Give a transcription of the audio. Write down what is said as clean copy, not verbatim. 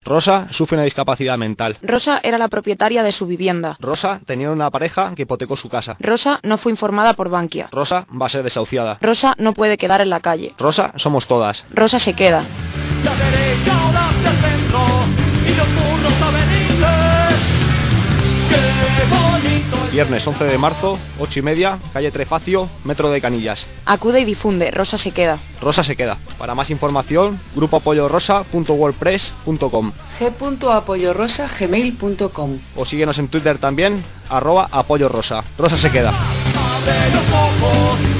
Rosa sufre una discapacidad mental. Rosa era la propietaria de su vivienda. Rosa tenía una pareja que hipotecó su casa. Rosa no fue informada por Bankia. Rosa va a ser desahuciada. Rosa no puede quedar en la calle. Rosa somos todas. Rosa se queda. La derecha o la hacia el centro y los turnos avenibles. ¡Qué bonito! Viernes 11 de marzo, 8:30, calle Trefacio, metro de Canillas. Acude y difunde. Rosa se queda. Rosa se queda. Para más información, grupoapoyorosa.wordpress.com g.apoyorosa@gmail.com o síguenos en Twitter también, @apoyorosa. Rosa se queda. Abre los ojos.